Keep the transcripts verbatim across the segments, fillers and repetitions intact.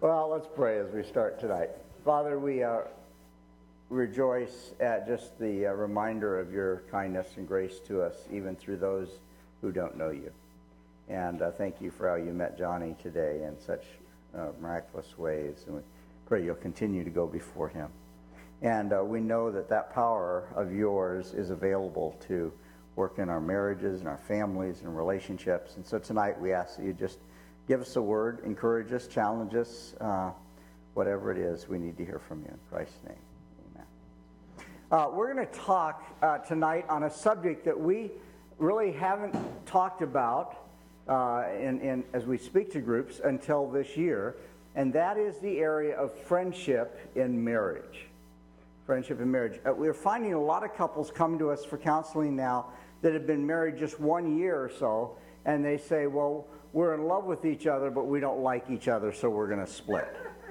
Well, let's pray as we start tonight. Father, we uh, rejoice at just the uh, reminder of your kindness and grace to us, even through those who don't know you. And uh, thank you for how you met Johnny today in such uh, miraculous ways. And we pray you'll continue to go before him. And uh, we know that that power of yours is available to work in our marriages and our families and relationships. And so tonight we ask that you just give us a word, encourage us, challenge us, uh, whatever it is we need to hear from you. In Christ's name, amen. Uh, we're going to talk uh, tonight on a subject that we really haven't talked about uh, in, in, as we speak to groups until this year, and that is the area of friendship in marriage. Friendship in marriage. Uh, we're finding a lot of couples come to us for counseling now that have been married just one year or so, and they say, well, we're in love with each other, but we don't like each other, so we're going to split.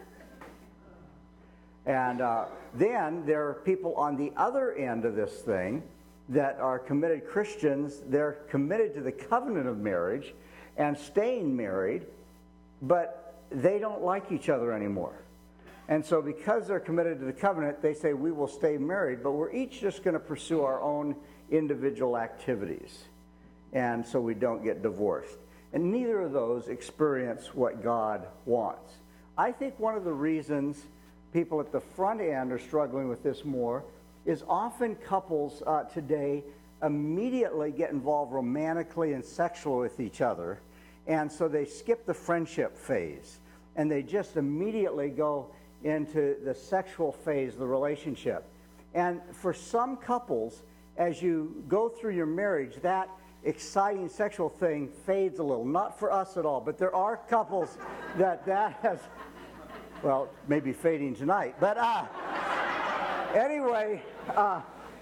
And uh, then there are people on the other end of this thing that are committed Christians. They're committed to the covenant of marriage and staying married, but they don't like each other anymore. And so because they're committed to the covenant, they say, we will stay married, but we're each just going to pursue our own individual activities. And so we don't get divorced. And neither of those experience what God wants. I think one of the reasons people at the front end are struggling with this more is often couples uh, today immediately get involved romantically and sexually with each other. And so they skip the friendship phase. And they just immediately go into the sexual phase of the relationship. And for some couples, as you go through your marriage, that exciting sexual thing fades a little. Not for us at all, but there are couples that that has, well, maybe fading tonight. But uh, anyway, uh,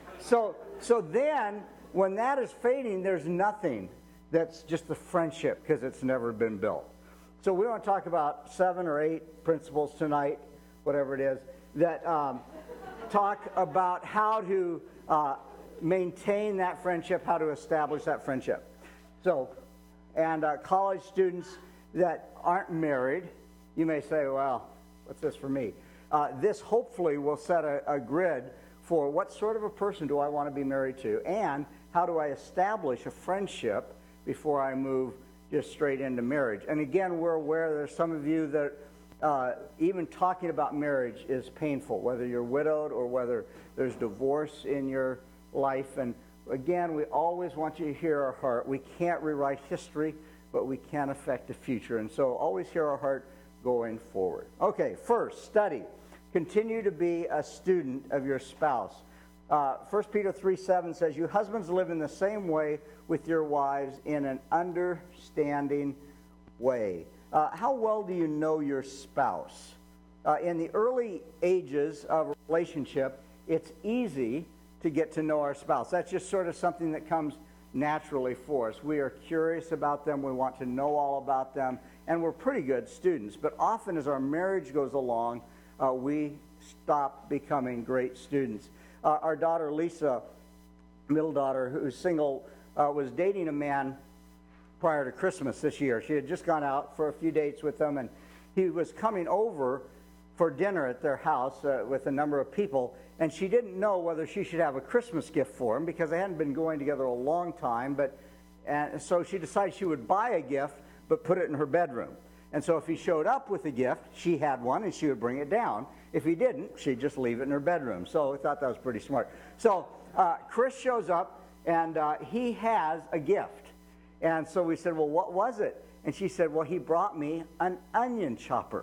so so then when that is fading, there's nothing that's just the friendship because it's never been built. So we want to talk about seven or eight principles tonight, whatever it is, that um, talk about how to uh, maintain that friendship, how to establish that friendship. So, and uh, college students that aren't married, you may say, well, what's this for me? Uh, this hopefully will set a, a grid for what sort of a person do I want to be married to, and how do I establish a friendship before I move just straight into marriage. And again, we're aware there's some of you that uh, even talking about marriage is painful, whether you're widowed or whether there's divorce in your life. And again, we always want you to hear our heart. We can't rewrite history, but we can affect the future. And so always hear our heart going forward. Okay, first, study. Continue to be a student of your spouse. Uh, First Peter three seven says, you husbands live in the same way with your wives in an understanding way. Uh, how well do you know your spouse? Uh, in the early ages of a relationship, it's easy to get to know our spouse. That's just sort of something that comes naturally for us. We are curious about them. We want to know all about them. And we're pretty good students. But often as our marriage goes along, uh, we stop becoming great students. Uh, our daughter, Lisa, middle daughter, who's single, uh, was dating a man prior to Christmas this year. She had just gone out for a few dates with him, and he was coming over for dinner at their house uh, with a number of people, and she didn't know whether she should have a Christmas gift for him because they hadn't been going together a long time. But and so she decided she would buy a gift but put it in her bedroom. And so if he showed up with a gift, she had one and she would bring it down. If he didn't, she'd just leave it in her bedroom. So I thought that was pretty smart. So uh, Chris shows up, and uh, he has a gift. And so we said, well, what was it? And she said, well, he brought me an onion chopper.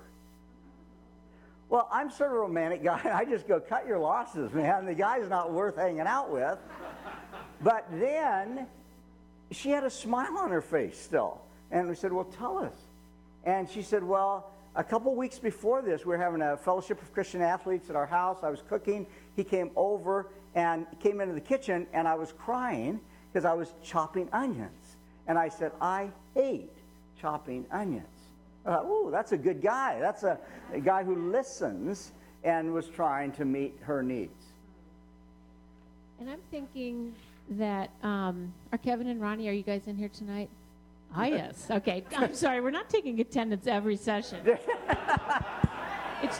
Well, I'm sort of a romantic guy, and I just go, cut your losses, man. The guy's not worth hanging out with. But then she had a smile on her face still. And we said, well, tell us. And she said, well, a couple weeks before this, we were having a fellowship of Christian athletes at our house. I was cooking. He came over and came into the kitchen, and I was crying because I was chopping onions. And I said, I hate chopping onions. I thought, ooh, that's a good guy. That's a, a guy who listens and was trying to meet her needs. And I'm thinking that, um, are Kevin and Ronnie, are you guys in here tonight? Ah, yes. Okay. I'm sorry. We're not taking attendance every session. It's...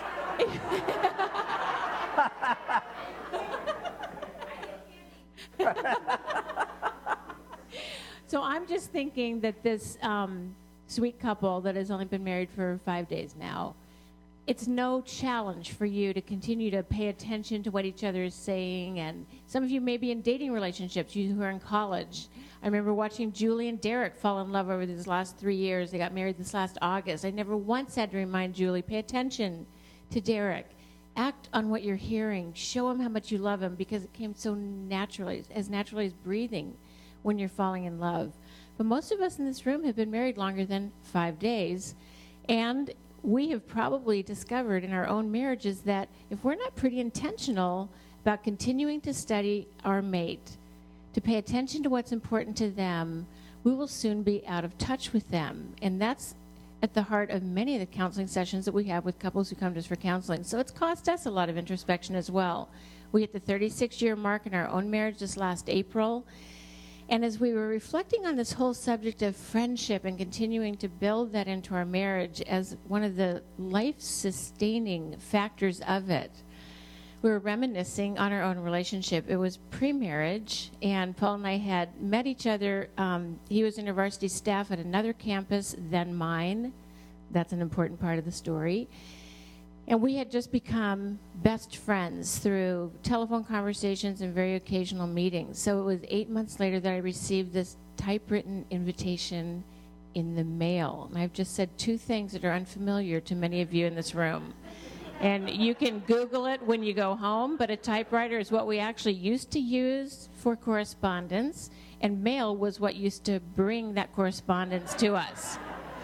So I'm just thinking that this um, sweet couple that has only been married for five days now, it's no challenge for you to continue to pay attention to what each other is saying. And some of you may be in dating relationships, you who are in college. I remember watching Julie and Derek fall in love over these last three years. They got married this last August. I never once had to remind Julie, pay attention to Derek. Act on what you're hearing. Show him how much you love him, because it came so naturally, as naturally as breathing when you're falling in love. But most of us in this room have been married longer than five days. And we have probably discovered in our own marriages that if we're not pretty intentional about continuing to study our mate, to pay attention to what's important to them, we will soon be out of touch with them. And that's at the heart of many of the counseling sessions that we have with couples who come to us for counseling. So it's cost us a lot of introspection as well. We hit the thirty-six year mark in our own marriage this last April. And as we were reflecting on this whole subject of friendship and continuing to build that into our marriage as one of the life-sustaining factors of it, we were reminiscing on our own relationship. It was pre-marriage, and Paul and I had met each other. Um, he was InterVarsity staff at another campus than mine. That's an important part of the story. And we had just become best friends through telephone conversations and very occasional meetings. So it was eight months later that I received this typewritten invitation in the mail. And I've just said two things that are unfamiliar to many of you in this room. And you can Google it when you go home, but a typewriter is what we actually used to use for correspondence, and mail was what used to bring that correspondence to us.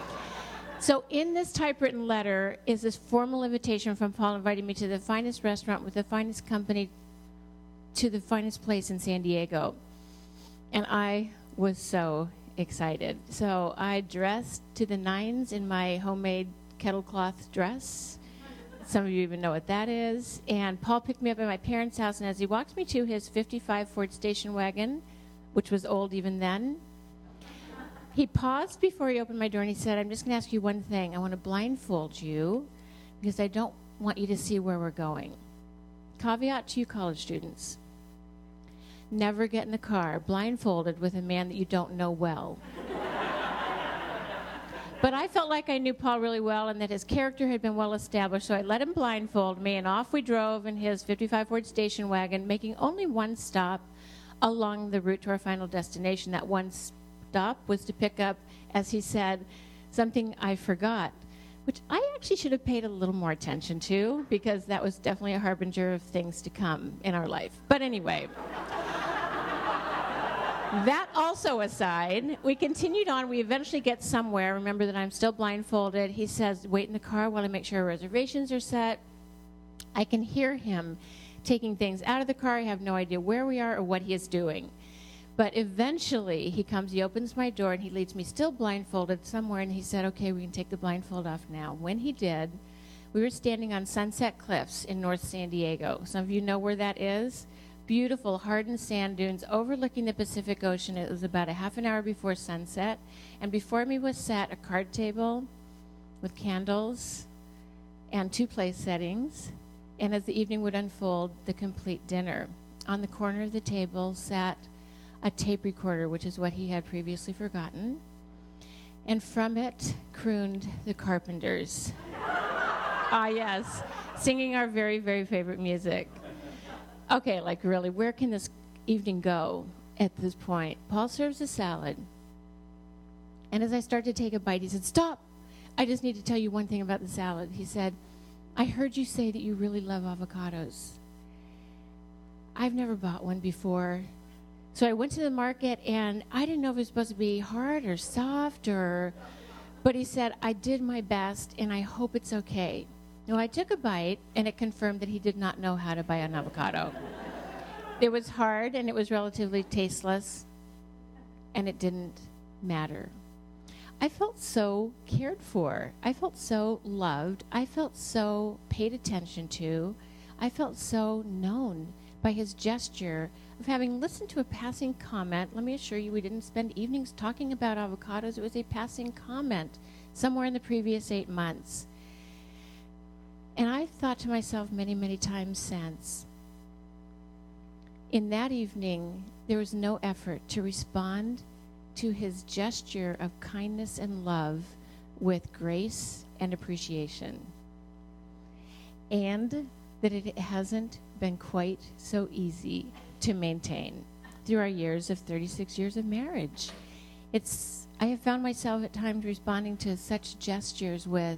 So in this typewritten letter is this formal invitation from Paul inviting me to the finest restaurant with the finest company, to the finest place in San Diego. And I was so excited. So I dressed to the nines in my homemade kettle cloth dress. Some of you even know what that is. And Paul picked me up at my parents' house, and as he walked me to his fifty-five Ford station wagon, which was old even then, he paused before he opened my door, and he said, I'm just going to ask you one thing. I want to blindfold you because I don't want you to see where we're going. Caveat to you college students. Never get in the car blindfolded with a man that you don't know well. But I felt like I knew Paul really well and that his character had been well established, so I let him blindfold me, and off we drove in his fifty-five Ford station wagon, making only one stop along the route to our final destination. That one stop was to pick up, as he said, something I forgot, which I actually should have paid a little more attention to, because that was definitely a harbinger of things to come in our life. But anyway, that also aside, we continued on. We eventually get somewhere. Remember that I'm still blindfolded. He says, wait in the car while I make sure our reservations are set. I can hear him taking things out of the car. I have no idea where we are or what he is doing. But eventually, he comes, he opens my door, and he leads me still blindfolded somewhere, and he said, okay, we can take the blindfold off now. When he did, we were standing on Sunset Cliffs in North San Diego. Some of you know where that is. Beautiful hardened sand dunes overlooking the Pacific Ocean. It was about a half an hour before sunset, and before me was sat a card table with candles and two place settings, and as the evening would unfold, the complete dinner. On the corner of the table sat a tape recorder, which is what he had previously forgotten, and from it crooned the Carpenters. Ah, yes, singing our very, very favorite music. Okay, like really, where can this evening go at this point? Paul serves a salad, and as I start to take a bite, he said, stop! I just need to tell you one thing about the salad. He said, I heard you say that you really love avocados. I've never bought one before. So I went to the market, and I didn't know if it was supposed to be hard or soft, or, but he said, I did my best, and I hope it's okay. No, I took a bite, and it confirmed that he did not know how to buy an avocado. It was hard, and it was relatively tasteless, and it didn't matter. I felt so cared for. I felt so loved. I felt so paid attention to. I felt so known by his gesture of having listened to a passing comment. Let me assure you, we didn't spend evenings talking about avocados. It was a passing comment somewhere in the previous eight months. And I thought to myself many, many times since, in that evening, there was no effort to respond to his gesture of kindness and love with grace and appreciation. And that it hasn't been quite so easy to maintain through our years of thirty-six years of marriage. It's, I have found myself at times responding to such gestures with,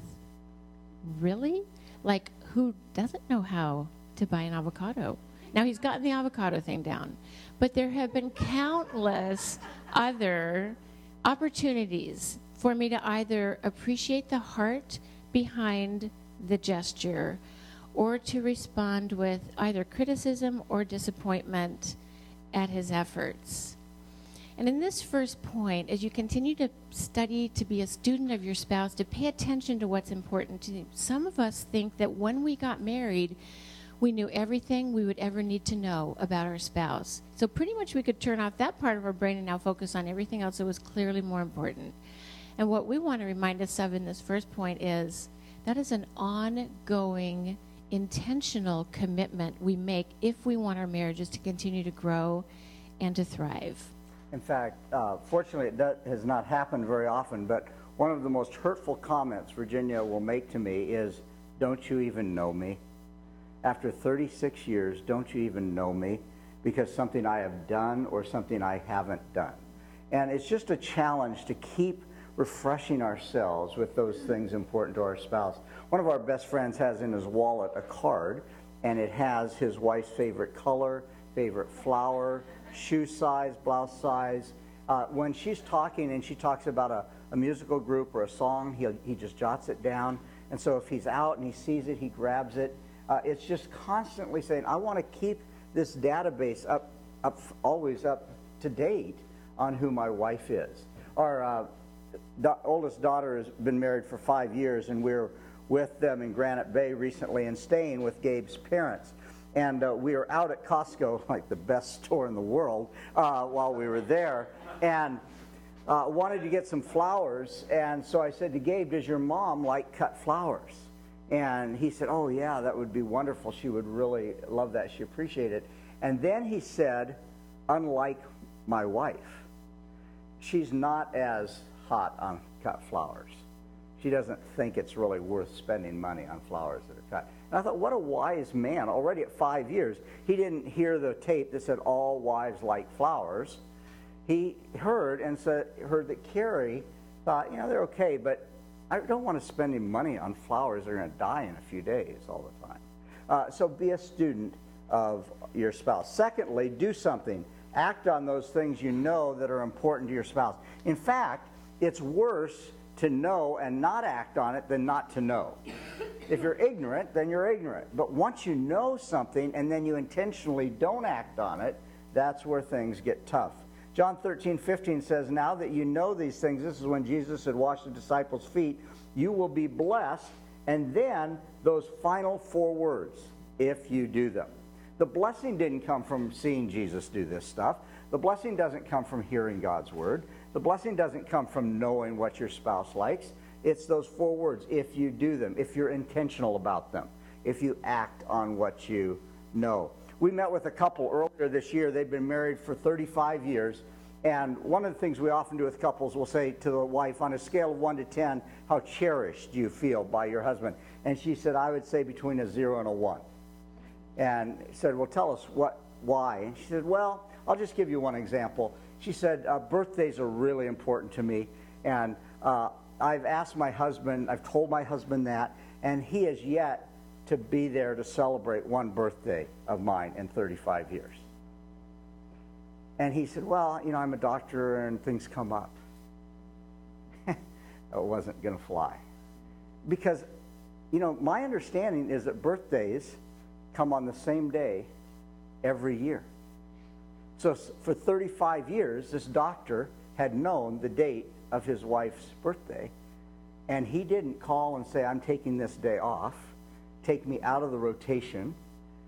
really? Like, who doesn't know how to buy an avocado? Now, he's gotten the avocado thing down. But there have been countless other opportunities for me to either appreciate the heart behind the gesture or to respond with either criticism or disappointment at his efforts. And in this first point, as you continue to study to be a student of your spouse, to pay attention to what's important to you, some of us think that when we got married, we knew everything we would ever need to know about our spouse. So pretty much we could turn off that part of our brain and now focus on everything else that was clearly more important. And what we want to remind us of in this first point is that is an ongoing, intentional commitment we make if we want our marriages to continue to grow and to thrive. In fact, uh, fortunately, it does, has not happened very often, but one of the most hurtful comments Virginia will make to me is, "Don't you even know me? After thirty-six years, don't you even know me? Because something I have done or something I haven't done." And it's just a challenge to keep refreshing ourselves with those things important to our spouse. One of our best friends has in his wallet a card, and it has his wife's favorite color, favorite flower, shoe size, blouse size. Uh, when she's talking and she talks about a, a musical group or a song, he he just jots it down. And so if he's out and he sees it, he grabs it. Uh, it's just constantly saying, I want to keep this database up, up, always up to date on who my wife is. Our uh, da- oldest daughter has been married for five years, and we're with them in Granite Bay recently and staying with Gabe's parents. And uh, we were out at Costco, like the best store in the world, uh, while we were there, and uh, wanted to get some flowers. And so I said to Gabe, does your mom like cut flowers? And he said, oh, yeah, that would be wonderful. She would really love that. She appreciated it. And then he said, unlike my wife, she's not as hot on cut flowers. She doesn't think it's really worth spending money on flowers that are cut. And I thought, what a wise man. Already at five years, he didn't hear the tape that said all wives like flowers. He heard and said, heard that Carrie thought, you know, they're okay, but I don't want to spend any money on flowers that are going to die in a few days all the time. Uh, so be a student of your spouse. Secondly, do something. Act on those things you know that are important to your spouse. In fact, it's worse to know and not act on it than not to know. If you're ignorant, then you're ignorant. But once you know something and then you intentionally don't act on it, that's where things get tough. John thirteen fifteen says, now that you know these things, this is when Jesus had washed the disciples' feet, you will be blessed. And then those final four words, if you do them. The blessing didn't come from seeing Jesus do this stuff. The blessing doesn't come from hearing God's word. The blessing doesn't come from knowing what your spouse likes. It's those four words, if you do them, if you're intentional about them, if you act on what you know. We met with a couple earlier this year. They've been married for thirty-five years. And one of the things we often do with couples, we'll say to the wife, on a scale of one to ten, how cherished do you feel by your husband? And she said, I would say between a zero and a one. And he said, well, tell us what, why? And she said, well, I'll just give you one example. She said, uh, birthdays are really important to me. And uh, I've asked my husband, I've told my husband that, and he has yet to be there to celebrate one birthday of mine in thirty-five years. And he said, well, you know, I'm a doctor and things come up. It wasn't going to fly. Because, you know, my understanding is that birthdays come on the same day every year. So for thirty-five years, this doctor had known the date of his wife's birthday, and he didn't call and say, I'm taking this day off, take me out of the rotation,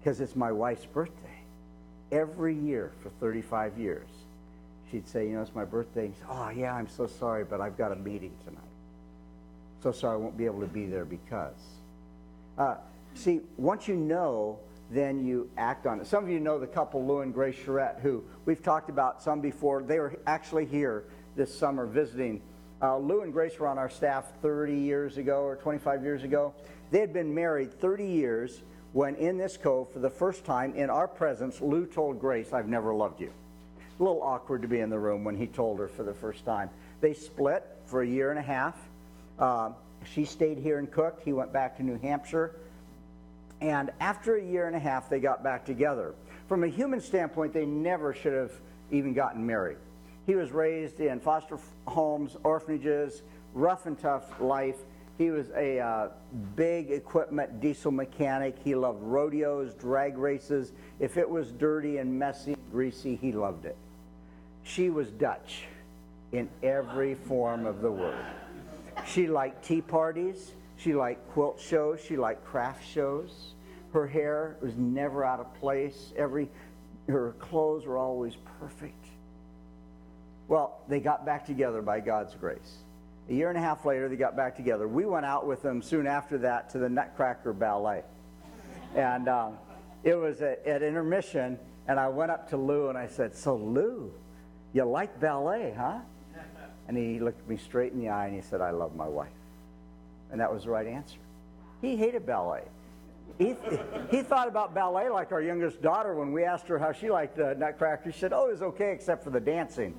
because it's my wife's birthday. Every year for thirty-five years, she'd say, you know, it's my birthday. Say, oh, yeah, I'm so sorry, but I've got a meeting tonight. So sorry I won't be able to be there because. Uh, see, once you know, then you act on it. Some of you know the couple, Lou and Grace Charette, who we've talked about some before. They were actually here this summer visiting. Uh, Lou and Grace were on our staff thirty years ago or twenty-five years ago. They had been married thirty years when in this cove, for the first time, in our presence, Lou told Grace, I've never loved you. A little awkward to be in the room when he told her for the first time. They split for a year and a half. Uh, she stayed here and cooked. He went back to New Hampshire. And after a year and a half, they got back together. From a human standpoint, they never should have even gotten married. He was raised in foster homes, orphanages, rough and tough life. He was a uh, big equipment diesel mechanic. He loved rodeos, drag races. If it was dirty and messy and greasy, he loved it. She was Dutch in every form of the word. She liked tea parties. She liked quilt shows. She liked craft shows. Her hair was never out of place. Every, her clothes were always perfect. Well, they got back together by God's grace. A year and a half later, they got back together. We went out with them soon after that to the Nutcracker Ballet. And um, it was at, at intermission, and I went up to Lou and I said, so Lou, you like ballet, huh? And he looked me straight in the eye and he said, I love my wife. And that was the right answer. He hated ballet. He, he thought about ballet like our youngest daughter when we asked her how she liked uh, Nutcracker. She said, oh, it was okay except for the dancing.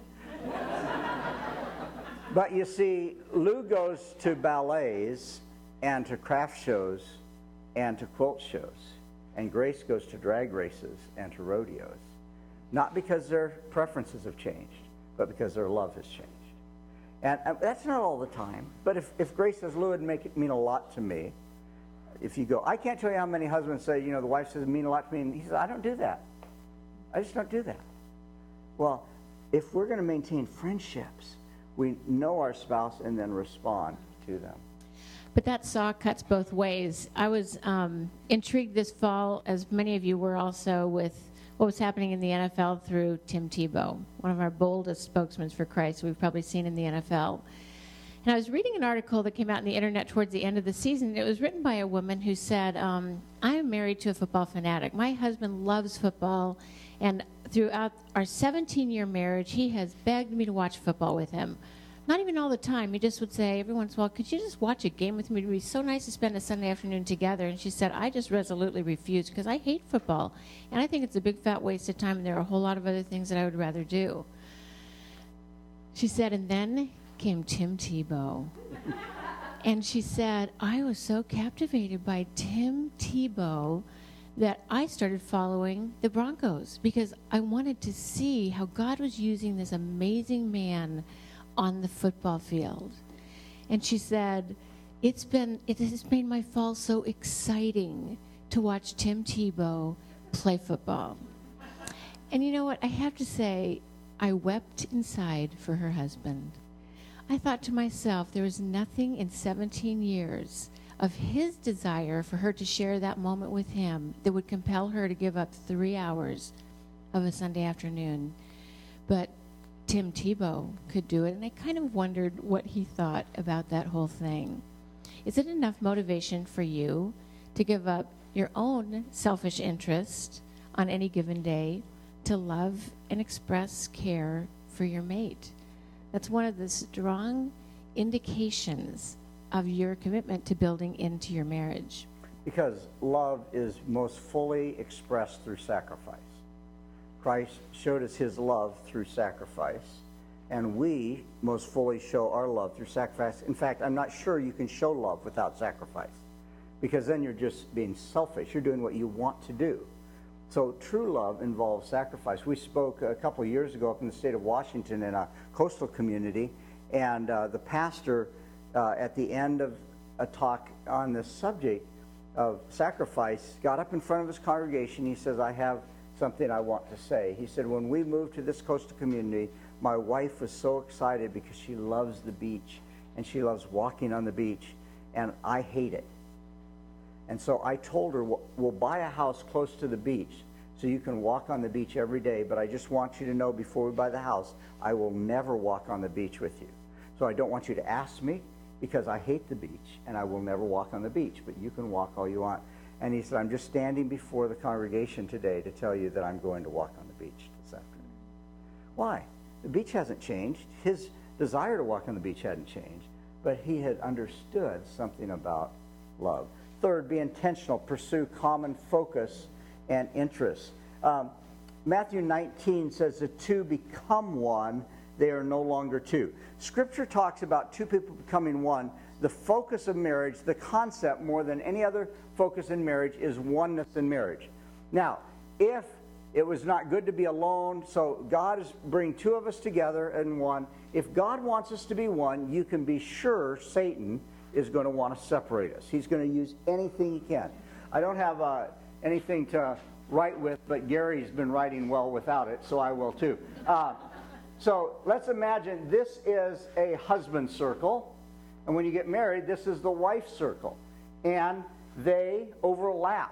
But you see, Lou goes to ballets and to craft shows and to quilt shows. And Grace goes to drag races and to rodeos. Not because their preferences have changed, but because their love has changed. And uh, that's not all the time. But if, if Grace says, Lou, it'd make it mean a lot to me. If you go, I can't tell you how many husbands say, you know, the wife says, it mean a lot to me. And he says, I don't do that. I just don't do that. Well, if we're going to maintain friendships, we know our spouse and then respond to them. But that saw cuts both ways. I was um, intrigued this fall, as many of you were also, with what was happening in the N F L through Tim Tebow, one of our boldest spokesmen for Christ we've probably seen in the N F L. And I was reading an article that came out on the internet towards the end of the season. It was written by a woman who said, um, I am married to a football fanatic. My husband loves football, and throughout our seventeen-year marriage, he has begged me to watch football with him. Not even all the time. He just would say every once in a while, could you just watch a game with me? It would be so nice to spend a Sunday afternoon together. And she said, I just resolutely refuse because I hate football. And I think it's a big, fat waste of time, and there are a whole lot of other things that I would rather do. She said, and then came Tim Tebow. And she said, I was so captivated by Tim Tebow that I started following the Broncos because I wanted to see how God was using this amazing man on the football field. And she said, it's been, it has made my fall so exciting to watch Tim Tebow play football. And you know what? I have to say, I wept inside for her husband. I thought to myself, there was nothing in seventeen years of his desire for her to share that moment with him that would compel her to give up three hours of a Sunday afternoon. But Tim Tebow could do it, and I kind of wondered what he thought about that whole thing. Is it enough motivation for you to give up your own selfish interest on any given day to love and express care for your mate? That's one of the strong indications of your commitment to building into your marriage. Because love is most fully expressed through sacrifice. Christ showed us his love through sacrifice, and we most fully show our love through sacrifice. In fact, I'm not sure you can show love without sacrifice, because then you're just being selfish. You're doing what you want to do. So true love involves sacrifice. We spoke a couple of years ago up in the state of Washington in a coastal community, and uh, the pastor uh, at the end of a talk on this subject of sacrifice got up in front of his congregation. He says, I have something I want to say. He said, when we moved to this coastal community, my wife was so excited because she loves the beach and she loves walking on the beach, and I hate it. And so I told her, we'll, we'll buy a house close to the beach so you can walk on the beach every day, but I just want you to know before we buy the house, I will never walk on the beach with you. So I don't want you to ask me because I hate the beach and I will never walk on the beach, but you can walk all you want. And he said, I'm just standing before the congregation today to tell you that I'm going to walk on the beach this afternoon. Why? The beach hasn't changed. His desire to walk on the beach hadn't changed, but he had understood something about love. Third, be intentional. Pursue common focus and interests. Um, Matthew nineteen says the two become one. They are no longer two. Scripture talks about two people becoming one. The focus of marriage, the concept more than any other focus in marriage, is oneness in marriage. Now, if it was not good to be alone, so God is bringing two of us together in one. If God wants us to be one, you can be sure Satan is going to want to separate us. He's going to use anything he can. I don't have uh, anything to write with, but Gary's been writing well without it, so I will too. Uh, so let's imagine this is a husband circle, and when you get married, this is the wife circle, and they overlap.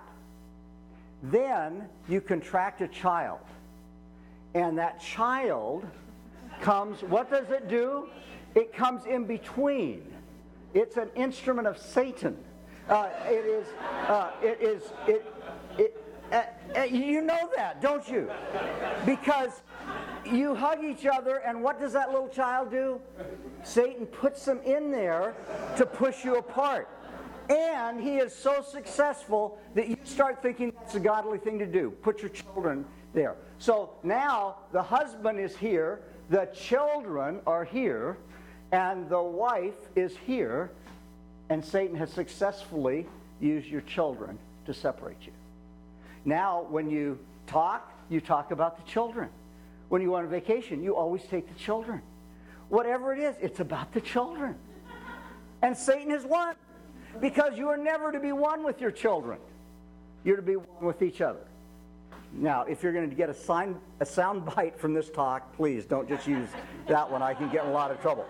Then you contract a child, and that child comes, what does it do? It comes in between. It's an instrument of Satan. Uh, it is, uh, it is, it, it, uh, uh, you know that, don't you? Because you hug each other, and what does that little child do? Satan puts them in there to push you apart. And he is so successful that you start thinking that's a godly thing to do. Put your children there. So now the husband is here, the children are here, and the wife is here, and Satan has successfully used your children to separate you. Now, when you talk, you talk about the children. When you go on vacation, you always take the children. Whatever it is, it's about the children. And Satan has won, because you are never to be one with your children. You're to be one with each other. Now, if you're going to get a, sign, a sound bite from this talk, please don't just use that one. I can get in a lot of trouble.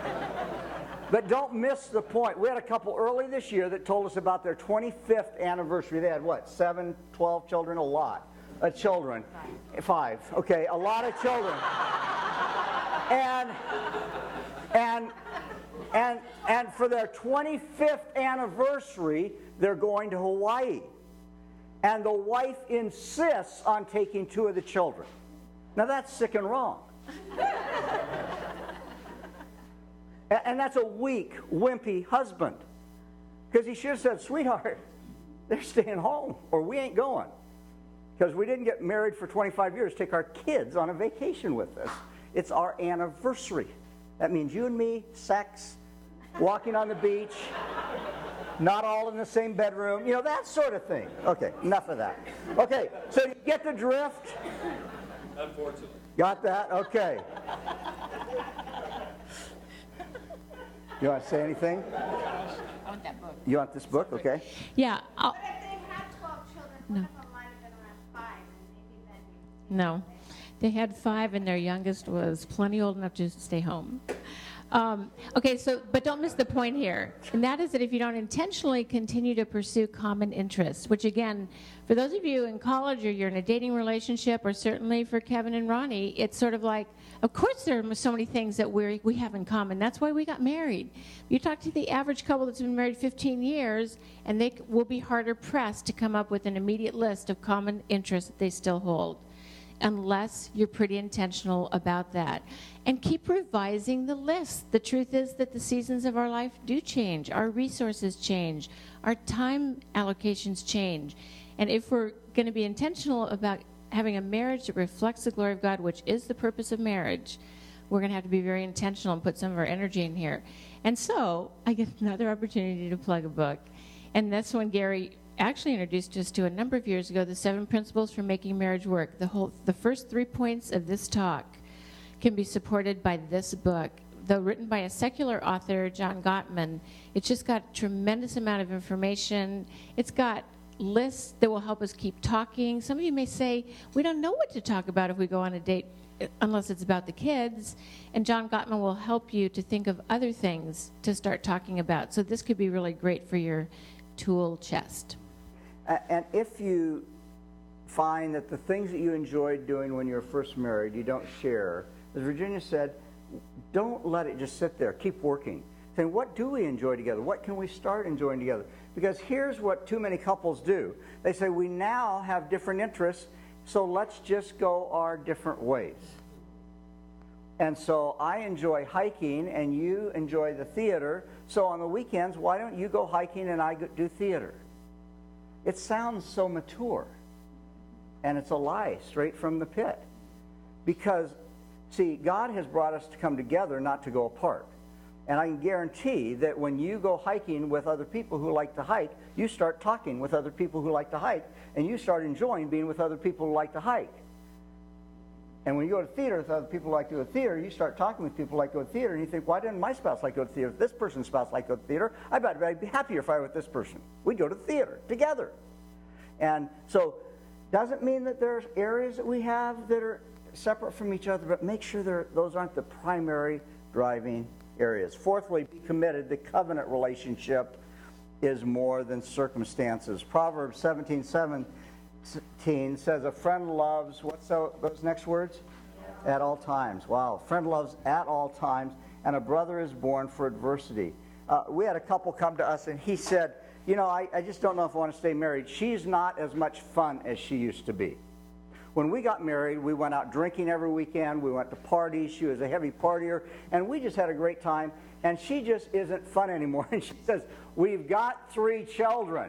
But don't miss the point. We had a couple early this year that told us about their twenty-fifth anniversary. They had, what, seven, twelve children? A lot of children. Five. Okay, a lot of children. And, and, and, and for their twenty-fifth anniversary, they're going to Hawaii. And the wife insists on taking two of the children. Now that's sick and wrong. And that's a weak, wimpy husband. Because he should have said, sweetheart, they're staying home, or we ain't going. Because we didn't get married for twenty-five years, take our kids on a vacation with us. It's our anniversary. That means you and me, sex, walking on the beach, not all in the same bedroom, you know, that sort of thing. Okay, enough of that. Okay, so you get the drift? Unfortunately. Got that? Okay. You want to say anything? I want that book. You want this book? Okay. Yeah. I'll, But if they had twelve children, No. one of them might have been around five, and maybe then you... No. They had five, and their youngest was plenty old enough to stay home. Um, okay, so, but don't miss the point here. And that is that if you don't intentionally continue to pursue common interests, which again, for those of you in college or you're in a dating relationship, or certainly for Kevin and Ronnie, it's sort of like, of course there are so many things that we we have in common. That's why we got married. You talk to the average couple that's been married fifteen years, and they will be harder pressed to come up with an immediate list of common interests that they still hold, unless you're pretty intentional about that. And keep revising the list. The truth is that the seasons of our life do change. Our resources change. Our time allocations change. And if we're going to be intentional about having a marriage that reflects the glory of God, which is the purpose of marriage, we're going to have to be very intentional and put some of our energy in here. And so I get another opportunity to plug a book. And that's when Gary actually introduced us to a number of years ago, the seven principles for making marriage work. The whole, the first three points of this talk can be supported by this book. Though written by a secular author, John Gottman, it's just got a tremendous amount of information. It's got lists that will help us keep talking. Some of you may say, we don't know what to talk about if we go on a date unless it's about the kids. And John Gottman will help you to think of other things to start talking about. So this could be really great for your tool chest. A- And if you find that the things that you enjoyed doing when you were first married, you don't share, as Virginia said, don't let it just sit there. Keep working. Saying, what do we enjoy together? What can we start enjoying together? Because here's what too many couples do. They say, we now have different interests, so let's just go our different ways. And so I enjoy hiking and you enjoy the theater, so on the weekends, why don't you go hiking and I go do theater? It sounds so mature. And it's a lie straight from the pit. Because, see, God has brought us to come together, not to go apart. And I can guarantee that when you go hiking with other people who like to hike, you start talking with other people who like to hike, and you start enjoying being with other people who like to hike. And when you go to theater with other people who like to go to theater, you start talking with people who like to go to theater, and you think, why didn't my spouse like to go to theater? If this person's spouse like to go to theater, I bet I'd be happier if I were with this person. We'd go to the theater together. And so, doesn't mean that there's areas that we have that are separate from each other, but make sure those aren't the primary driving areas. Fourthly, be committed. The covenant relationship is more than circumstances. Proverbs seventeen seventeen says, a friend loves, what's those next words? At all times. Wow. Friend loves at all times, and a brother is born for adversity. Uh, we had a couple come to us, and he said, you know, I, I just don't know if I want to stay married. She's not as much fun as she used to be. When we got married, we went out drinking every weekend. We went to parties. She was a heavy partier, and we just had a great time. And she just isn't fun anymore. And she says, we've got three children.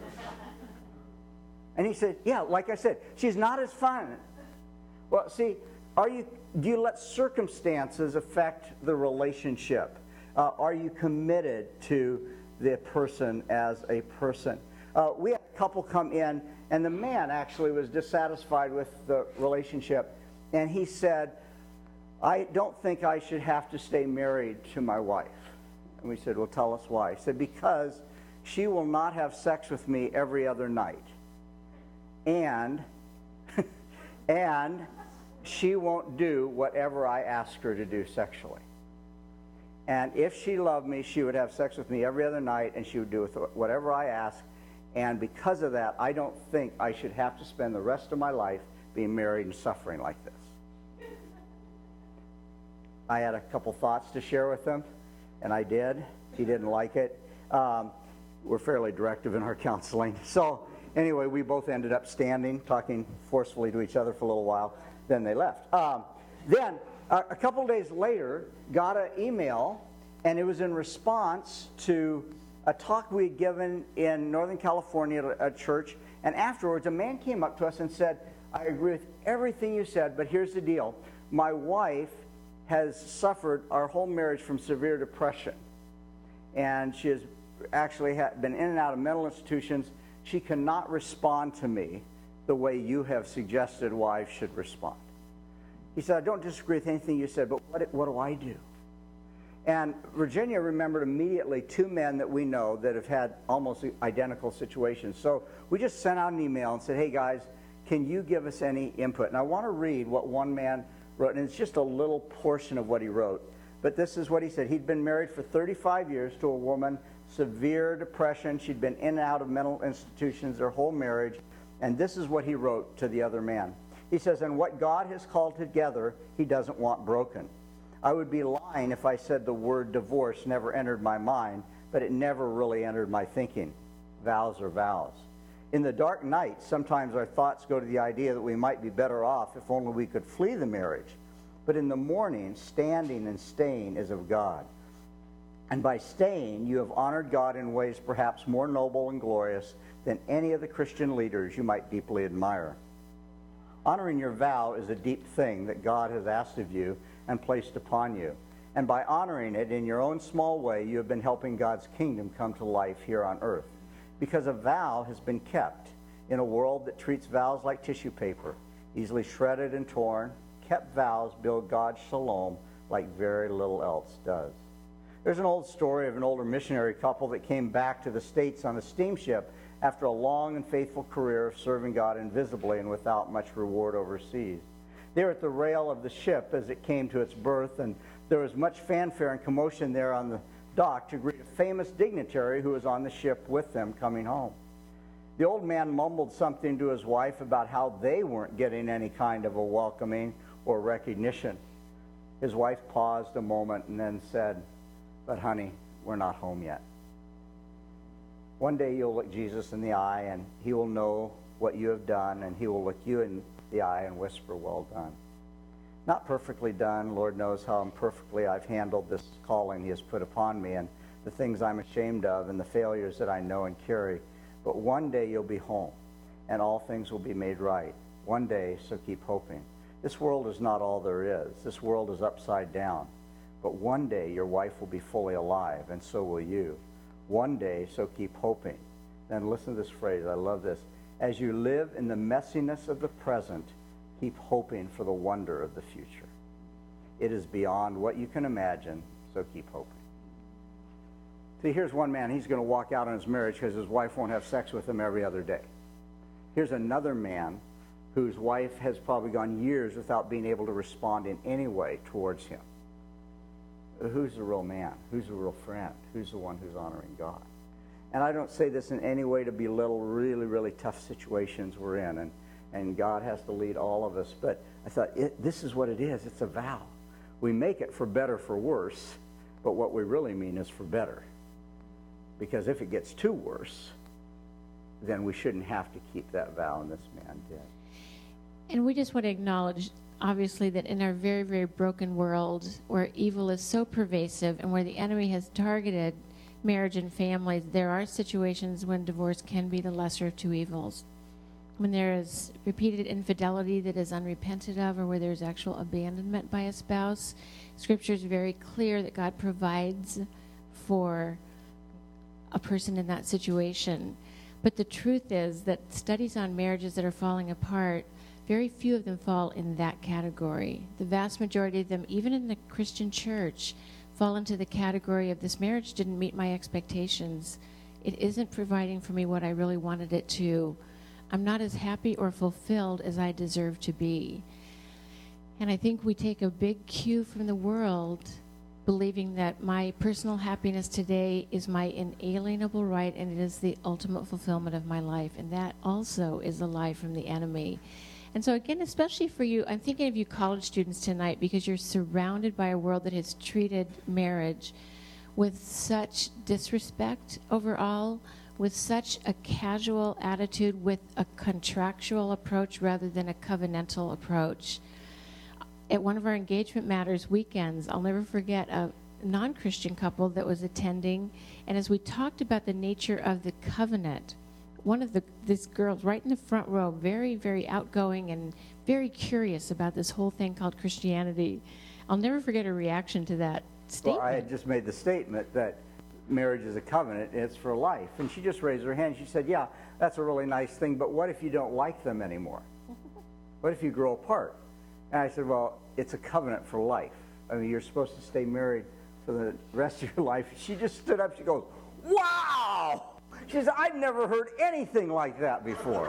And he said, yeah, like I said, she's not as fun. Well, see, are you, do you let circumstances affect the relationship? Uh, are you committed to the person as a person? Uh, we had a couple come in, and the man actually was dissatisfied with the relationship, and he said, I don't think I should have to stay married to my wife. And we said, well, tell us why. He said, because she will not have sex with me every other night, and and she won't do whatever I ask her to do sexually. And if she loved me, she would have sex with me every other night, and she would do whatever I ask. And because of that, I don't think I should have to spend the rest of my life being married and suffering like this. I had a couple thoughts to share with him, and I did. He didn't like it. Um, we're fairly directive in our counseling. So anyway, we both ended up standing, talking forcefully to each other for a little while. Then they left. Um, then, uh, a couple days later, got an email, and it was in response to a talk we had given in Northern California at a church. And afterwards, a man came up to us and said, I agree with everything you said, but here's the deal. My wife has suffered our whole marriage from severe depression. And she has actually been in and out of mental institutions. She cannot respond to me the way you have suggested wives should respond. He said, I don't disagree with anything you said, but what, what do I do? And Virginia remembered immediately two men that we know that have had almost identical situations. So we just sent out an email and said, hey guys, can you give us any input? And I want to read what one man wrote, and it's just a little portion of what he wrote. But this is what he said. He'd been married for thirty-five years to a woman, severe depression. She'd been in and out of mental institutions their whole marriage. And this is what he wrote to the other man. He says, and what God has called together, he doesn't want broken. I would be lying if I said the word divorce never entered my mind, but it never really entered my thinking. Vows are vows. In the dark night, sometimes our thoughts go to the idea that we might be better off if only we could flee the marriage. But in the morning, standing and staying is of God. And by staying, you have honored God in ways perhaps more noble and glorious than any of the Christian leaders you might deeply admire. Honoring your vow is a deep thing that God has asked of you and placed upon you. And by honoring it in your own small way, you have been helping God's kingdom come to life here on earth. Because a vow has been kept in a world that treats vows like tissue paper, easily shredded and torn. Kept vows build God's shalom like very little else does. There's an old story of an older missionary couple that came back to the States on a steamship after a long and faithful career of serving God invisibly and without much reward overseas. They were at the rail of the ship as it came to its berth, and there was much fanfare and commotion there on the dock to greet a famous dignitary who was on the ship with them coming home. The old man mumbled something to his wife about how they weren't getting any kind of a welcoming or recognition. His wife paused a moment and then said, "But honey, we're not home yet." One day you'll look Jesus in the eye and he will know what you have done, and he will look you in the eye and whisper, "Well done." Not perfectly done. Lord knows how imperfectly I've handled this calling he has put upon me and the things I'm ashamed of and the failures that I know and carry. But one day you'll be home and all things will be made right. One day, so keep hoping. This world is not all there is. This world is upside down. But one day your wife will be fully alive, and so will you. One day, so keep hoping. Then listen to this phrase. I love this. As you live in the messiness of the present, keep hoping for the wonder of the future. It is beyond what you can imagine, so keep hoping. See, here's one man. He's going to walk out on his marriage because his wife won't have sex with him every other day. Here's another man whose wife has probably gone years without being able to respond in any way towards him. Who's the real man? Who's the real friend? Who's the one who's honoring God? And I don't say this in any way to belittle really, really tough situations we're in, and, and God has to lead all of us. But I thought, it, this is what it is. It's a vow. We make it for better, for worse, but what we really mean is for better. Because if it gets too worse, then we shouldn't have to keep that vow, and this man did. And we just want to acknowledge, obviously, that in our very, very broken world, where evil is so pervasive and where the enemy has targeted marriage and families, there are situations when divorce can be the lesser of two evils. When there is repeated infidelity that is unrepented of, or where there's actual abandonment by a spouse, Scripture is very clear that God provides for a person in that situation. But the truth is that studies on marriages that are falling apart, very few of them fall in that category. The vast majority of them, even in the Christian church, fall into the category of this marriage didn't meet my expectations. It isn't providing for me what I really wanted it to. I'm not as happy or fulfilled as I deserve to be. And I think we take a big cue from the world, believing that my personal happiness today is my inalienable right and it is the ultimate fulfillment of my life. And that also is a lie from the enemy. And so again, especially for you, I'm thinking of you college students tonight, because you're surrounded by a world that has treated marriage with such disrespect overall, with such a casual attitude, with a contractual approach rather than a covenantal approach. At one of our Engagement Matters weekends, I'll never forget a non-Christian couple that was attending, and as we talked about the nature of the covenant, one of the these girls right in the front row, very, very outgoing and very curious about this whole thing called Christianity. I'll never forget her reaction to that statement. Well, I had just made the statement that marriage is a covenant, and it's for life. And she just raised her hand. She said, yeah, that's a really nice thing, but what if you don't like them anymore? What if you grow apart? And I said, well, it's a covenant for life. I mean, you're supposed to stay married for the rest of your life. She just stood up. She goes, wow! She says, I've never heard anything like that before.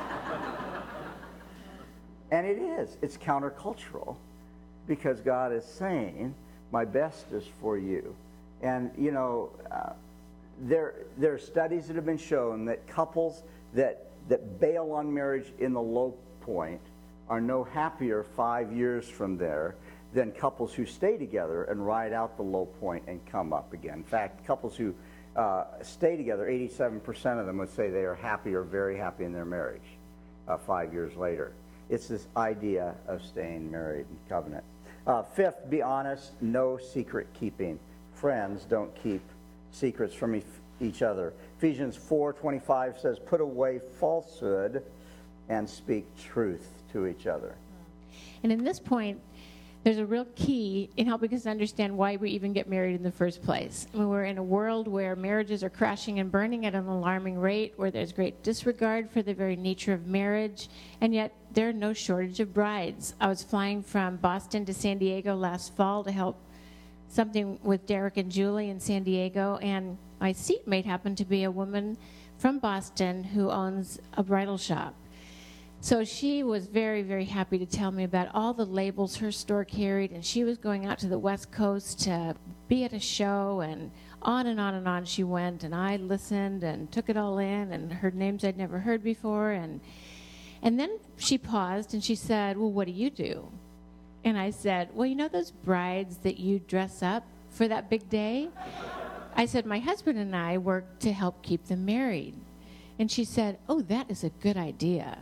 And it is. It's countercultural, because God is saying, my best is for you. And, you know, uh, there, there are studies that have been shown that couples that, that bail on marriage in the low point are no happier five years from there than couples who stay together and ride out the low point and come up again. In fact, couples who uh, stay together, eighty-seven percent of them would say they are happy or very happy in their marriage uh, five years later. It's this idea of staying married in covenant. Uh, fifth, be honest, no secret keeping. Friends don't keep secrets from e- each other. Ephesians four twenty-five says, put away falsehood and speak truth to each other. And in this point, there's a real key in helping us understand why we even get married in the first place. I mean, we're in a world where marriages are crashing and burning at an alarming rate, where there's great disregard for the very nature of marriage, and yet there are no shortage of brides. I was flying from Boston to San Diego last fall to help something with Derek and Julie in San Diego, and my seatmate happened to be a woman from Boston who owns a bridal shop. So she was very, very happy to tell me about all the labels her store carried, and she was going out to the West Coast to be at a show, and on and on and on she went, and I listened and took it all in and heard names I'd never heard before. And and then she paused and she said, well, what do you do? And I said, well, you know those brides that you dress up for that big day? I said, my husband and I work to help keep them married. And she said, oh, that is a good idea.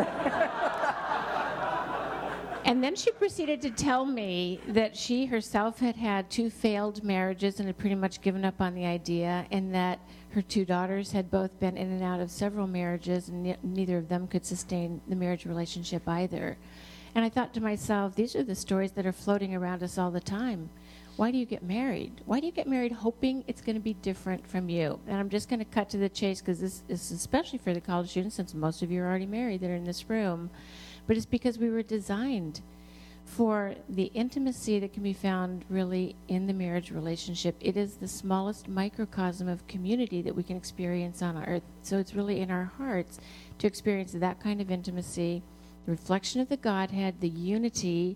And then she proceeded to tell me that she herself had had two failed marriages and had pretty much given up on the idea, and that her two daughters had both been in and out of several marriages, and ne- neither of them could sustain the marriage relationship either. And I thought to myself, these are the stories that are floating around us all the time. Why do you get married? Why do you get married hoping it's going to be different from you? And I'm just going to cut to the chase, because this is especially for the college students, since most of you are already married that are in this room. But it's because we were designed for the intimacy that can be found really in the marriage relationship. It is the smallest microcosm of community that we can experience on earth. So it's really in our hearts to experience that kind of intimacy, the reflection of the Godhead, the unity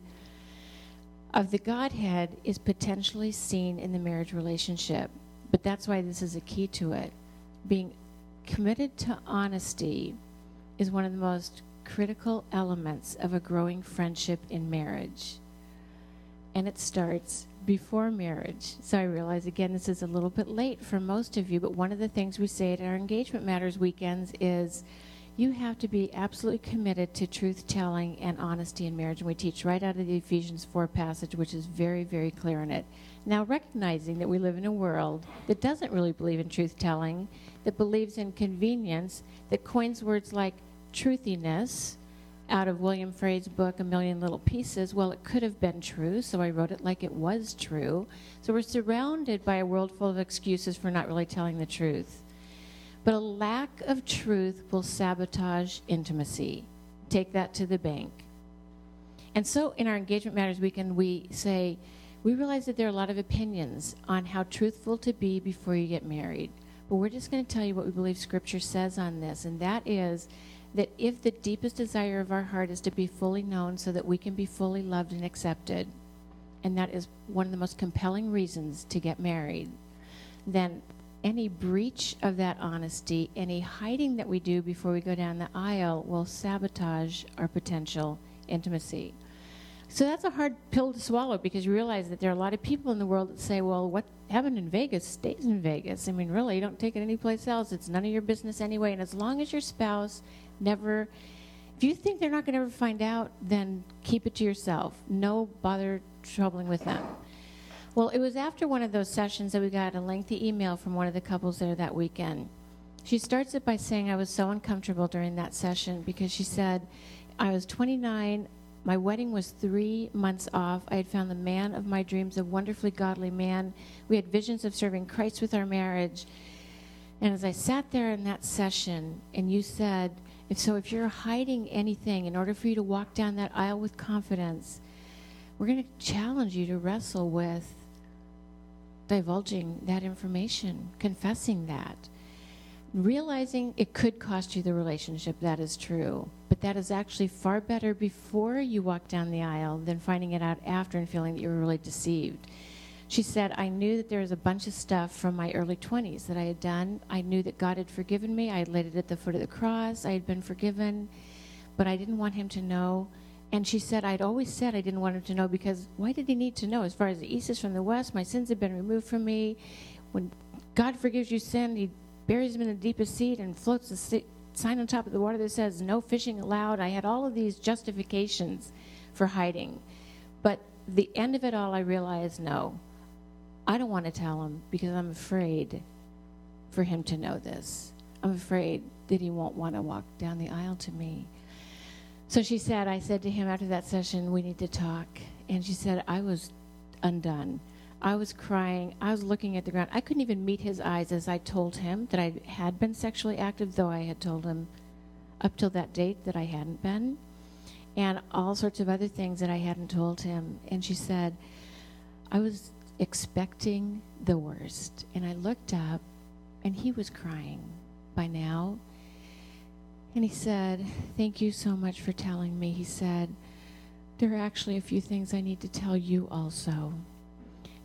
of the Godhead is potentially seen in the marriage relationship. But that's why this is a key to it. Being committed to honesty is one of the most critical elements of a growing friendship in marriage. And it starts before marriage. So I realize, again, this is a little bit late for most of you, but one of the things we say at our Engagement Matters weekends is you have to be absolutely committed to truth-telling and honesty in marriage. And we teach right out of the Ephesians four passage, which is very, very clear in it. Now, recognizing that we live in a world that doesn't really believe in truth-telling, that believes in convenience, that coins words like truthiness out of William Frey's book, A Million Little Pieces. Well, it could have been true, so I wrote it like it was true. So we're surrounded by a world full of excuses for not really telling the truth. But a lack of truth will sabotage intimacy. Take that to the bank. And so in our Engagement Matters weekend, we say, we realize that there are a lot of opinions on how truthful to be before you get married. But we're just going to tell you what we believe Scripture says on this, and that is that if the deepest desire of our heart is to be fully known so that we can be fully loved and accepted, and that is one of the most compelling reasons to get married, then any breach of that honesty, any hiding that we do before we go down the aisle will sabotage our potential intimacy. So that's a hard pill to swallow, because you realize that there are a lot of people in the world that say, well, what happened in Vegas stays in Vegas. I mean, really, you don't take it anyplace else. It's none of your business anyway. And as long as your spouse never, if you think they're not going to ever find out, then keep it to yourself. No bother troubling with them. Well, it was after one of those sessions that we got a lengthy email from one of the couples there that weekend. She starts it by saying, I was so uncomfortable during that session because she said, I was twenty-nine, my wedding was three months off. I had found the man of my dreams, a wonderfully godly man. We had visions of serving Christ with our marriage. And as I sat there in that session, and you said, if so if you're hiding anything in order for you to walk down that aisle with confidence, we're going to challenge you to wrestle with divulging that information, confessing that, realizing it could cost you the relationship. That is true. But that is actually far better before you walk down the aisle than finding it out after and feeling that you were really deceived. She said, I knew that there was a bunch of stuff from my early twenties that I had done. I knew that God had forgiven me. I had laid it at the foot of the cross. I had been forgiven, but I didn't want him to know. And she said, I'd always said I didn't want him to know, because why did he need to know? As far as the east is from the west, my sins have been removed from me. When God forgives you sin, he buries them in the deepest sea and floats the sign on top of the water that says, no fishing allowed. I had all of these justifications for hiding. But the end of it all, I realized, no, I don't want to tell him, because I'm afraid for him to know this. I'm afraid that he won't want to walk down the aisle to me. So she said, I said to him after that session, we need to talk. And she said, I was undone. I was crying. I was looking at the ground. I couldn't even meet his eyes as I told him that I had been sexually active, though I had told him up till that date that I hadn't been, and all sorts of other things that I hadn't told him. And she said, I was expecting the worst. And I looked up, and he was crying by now. And he said, thank you so much for telling me. He said, there are actually a few things I need to tell you also.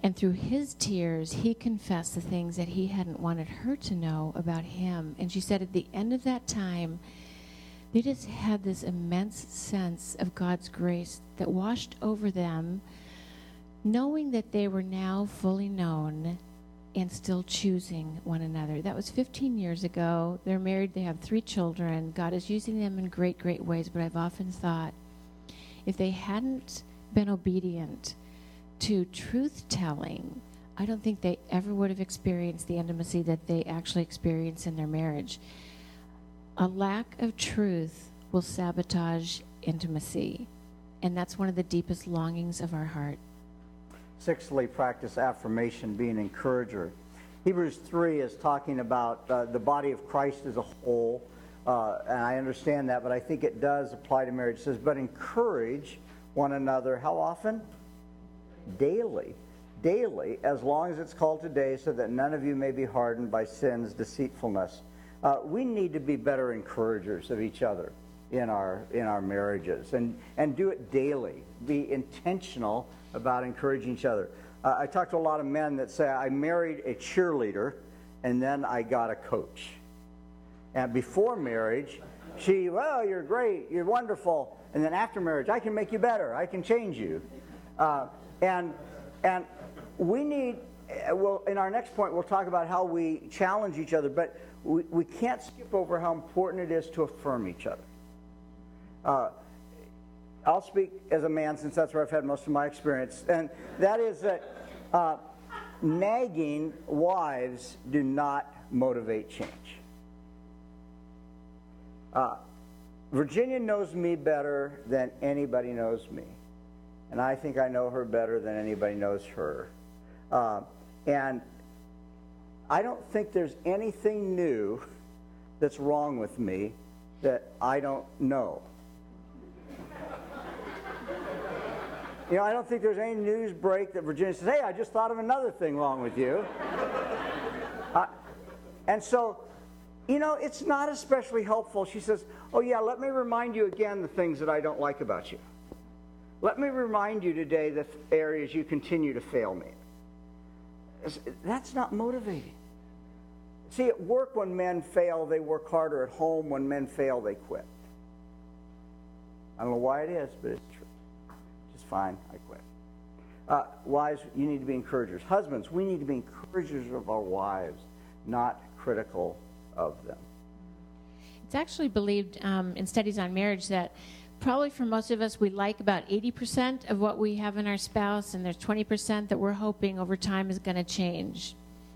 And through his tears, he confessed the things that he hadn't wanted her to know about him. And she said at the end of that time, they just had this immense sense of God's grace that washed over them, knowing that they were now fully known and still choosing one another. That was fifteen years ago. They're married. They have three children. God is using them in great, great ways. But I've often thought, if they hadn't been obedient to truth-telling, I don't think they ever would have experienced the intimacy that they actually experience in their marriage. A lack of truth will sabotage intimacy, and that's one of the deepest longings of our heart. Sixthly, practice affirmation, be an encourager. Hebrews three is talking about uh, the body of Christ as a whole, uh, and I understand that, but I think it does apply to marriage. It says, but encourage one another, how often? Daily. Daily, as long as it's called today, so that none of you may be hardened by sin's deceitfulness. Uh, we need to be better encouragers of each other in our in our marriages, and, and do it daily. Be intentional about encouraging each other. Uh, I talk to a lot of men that say, I married a cheerleader, and then I got a coach. And before marriage, she, well, you're great, you're wonderful. And then after marriage, I can make you better, I can change you. Uh, and and we need, well, in our next point, we'll talk about how we challenge each other, but we, we can't skip over how important it is to affirm each other. Uh, I'll speak as a man, since that's where I've had most of my experience, and that is that uh, nagging wives do not motivate change. Uh, Virginia knows me better than anybody knows me, and I think I know her better than anybody knows her. Uh, and I don't think there's anything new that's wrong with me that I don't know. You know, I don't think there's any news break that Virginia says, hey, I just thought of another thing wrong with you. uh, and so, you know, it's not especially helpful. She says, oh, yeah, let me remind you again the things that I don't like about you. Let me remind you today the areas you continue to fail me. That's not motivating. See, at work, when men fail, they work harder. At home, when men fail, they quit. I don't know why it is, but it's true. Just fine, I quit. Uh, wives, you need to be encouragers. Husbands, we need to be encouragers of our wives, not critical of them. It's actually believed um, in studies on marriage that probably for most of us, we like about eighty percent of what we have in our spouse, and there's twenty percent that we're hoping over time is going to change.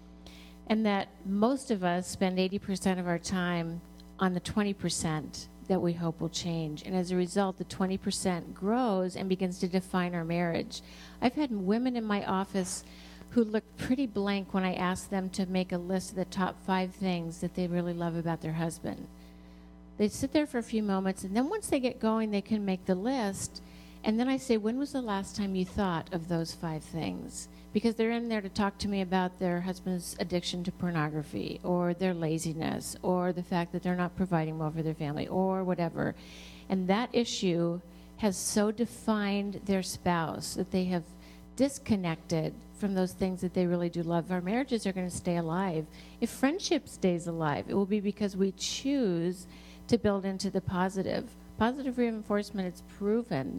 And that most of us spend eighty percent of our time on the twenty percent that we hope will change. And as a result, the twenty percent grows and begins to define our marriage. I've had women in my office who looked pretty blank when I asked them to make a list of the top five things that they really love about their husband. They sit there for a few moments, and then once they get going, they can make the list. And then I say, when was the last time you thought of those five things? Because they're in there to talk to me about their husband's addiction to pornography, or their laziness, or the fact that they're not providing well for their family, or whatever. And that issue has so defined their spouse that they have disconnected from those things that they really do love. Our marriages are going to stay alive. If friendship stays alive, it will be because we choose to build into the positive. Positive reinforcement, it's proven,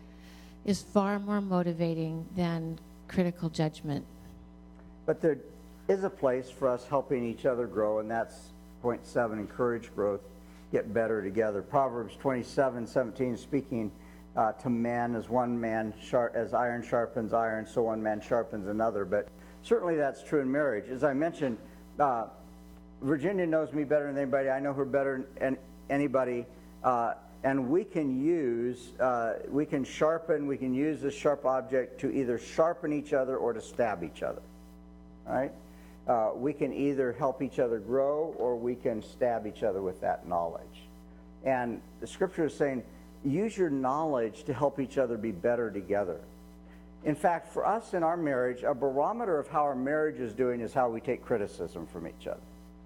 is far more motivating than critical judgment. But there is a place for us helping each other grow, and that's point seven, encourage growth, get better together. Proverbs twenty-seven seventeen, speaking uh, to men, as one man, sharp, as iron sharpens iron, so one man sharpens another. But certainly that's true in marriage. As I mentioned, uh, Virginia knows me better than anybody. I know her better than anybody. Uh, and we can use, uh, we can sharpen, we can use this sharp object to either sharpen each other or to stab each other. All right? Uh, we can either help each other grow, or we can stab each other with that knowledge. And the scripture is saying, use your knowledge to help each other be better together. In fact, for us in our marriage, a barometer of how our marriage is doing is how we take criticism from each other.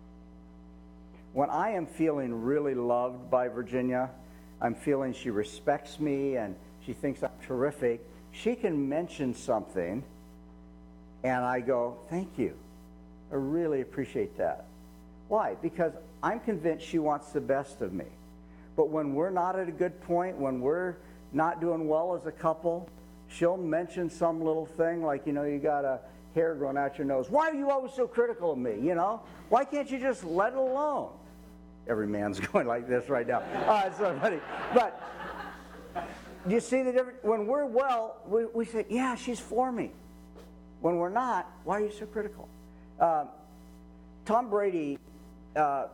When I am feeling really loved by Virginia, I'm feeling she respects me and she thinks I'm terrific, she can mention something And I go, thank you. I really appreciate that. Why? Because I'm convinced she wants the best of me. But when we're not at a good point, when we're not doing well as a couple, she'll mention some little thing like, you know, you got a hair growing out your nose. Why are you always so critical of me, you know? Why can't you just let it alone? Every man's going like this right now. Uh, it's so funny. But you see the difference? When we're well, we, we say, yeah, she's for me. When we're not, why are you so critical? Uh, Tom Brady uh,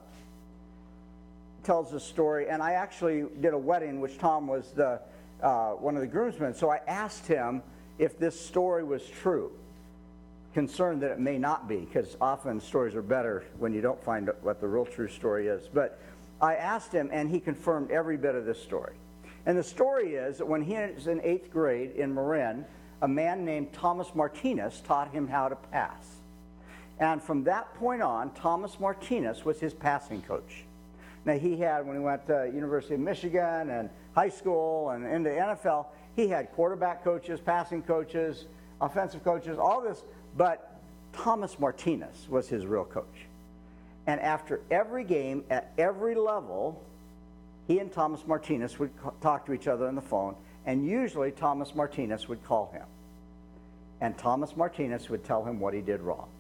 tells a story, and I actually did a wedding, which Tom was the uh, one of the groomsmen. So I asked him if this story was true, concerned that it may not be, because often stories are better when you don't find what the real true story is. But I asked him, and he confirmed every bit of this story. And the story is that when he was in eighth grade in Marin, a man named Thomas Martinez taught him how to pass. And from that point on, Thomas Martinez was his passing coach. Now, he had, when he went to University of Michigan and high school and into the N F L, he had quarterback coaches, passing coaches, offensive coaches, all this, but Thomas Martinez was his real coach. And after every game, at every level, he and Thomas Martinez would talk to each other on the phone, and usually Thomas Martinez would call him. And Thomas Martinez would tell him what he did wrong.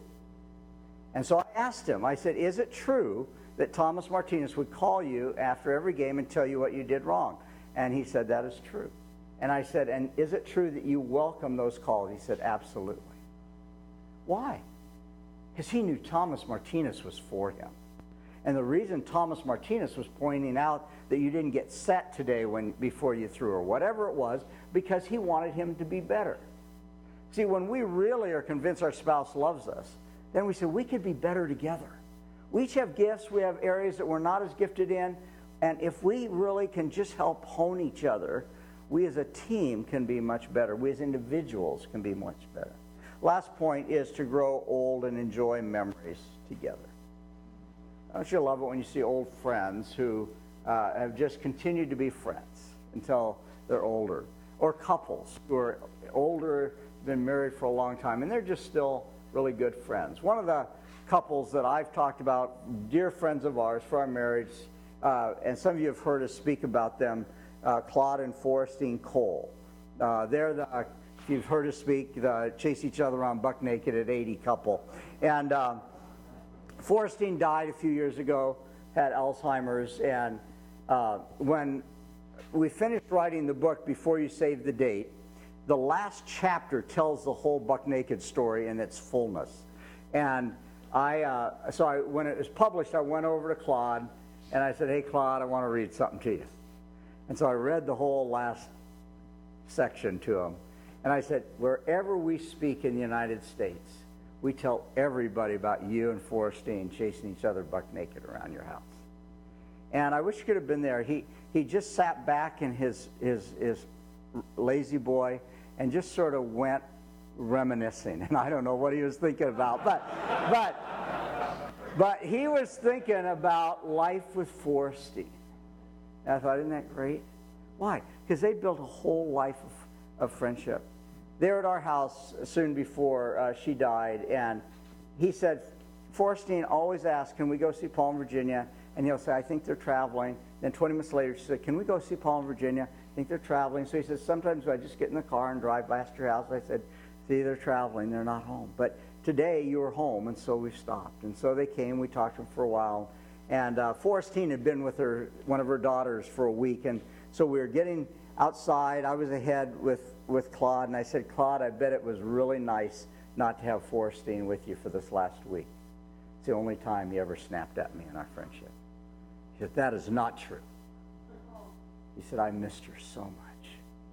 And so I asked him, I said, is it true that Thomas Martinez would call you after every game and tell you what you did wrong? And he said, that is true. And I said, and is it true that you welcome those calls? He said, absolutely. Why? Because he knew Thomas Martinez was for him. And the reason Thomas Martinez was pointing out that you didn't get set today when before you threw or whatever it was, because he wanted him to be better. See, when we really are convinced our spouse loves us, then we say we could be better together. We each have gifts. We have areas that we're not as gifted in. And if we really can just help hone each other, we as a team can be much better. We as individuals can be much better. Last point is to grow old and enjoy memories together. Don't you love it when you see old friends who uh, have just continued to be friends until they're older? Or couples who are older, been married for a long time, and they're just still really good friends. One of the couples that I've talked about, dear friends of ours for our marriage, uh, and some of you have heard us speak about them, uh, Claude and Forrestine Cole. Uh, they're the, uh, if you've heard us speak, the chase each other around buck naked at eighty couple. And um, Forrestine died a few years ago, had Alzheimer's, and uh, when we finished writing the book, Before You Save the Date, the last chapter tells the whole buck naked story in its fullness. And I, uh, so I, when it was published, I went over to Claude, and I said, hey, Claude, I want to read something to you. And so I read the whole last section to him. And I said, wherever we speak in the United States, we tell everybody about you and Forrestine chasing each other buck naked around your house. And I wish you could have been there. He, he just sat back in his, his, his lazy boy and just sort of went reminiscing. And I don't know what he was thinking about, but, but, but he was thinking about life with Forrestine. And I thought, isn't that great? Why? Because they built a whole life of, of friendship. They were at our house soon before uh, she died, and he said, Forrestine always asks, can we go see Paul in Virginia? And he'll say, I think they're traveling. Then twenty minutes later, she said, can we go see Paul in Virginia? I think they're traveling. So he says, sometimes I just get in the car and drive past your house. I said, see, they're traveling. They're not home. But today you were home, and so we stopped. And so they came. We talked to them for a while. And uh, Forrestine had been with her, one of her daughters for a week. And so we were getting outside. I was ahead with, with Claude. And I said, Claude, I bet it was really nice not to have Forrestine with you for this last week. It's the only time he ever snapped at me in our friendship. He said, that is not true. He said, I missed her so much.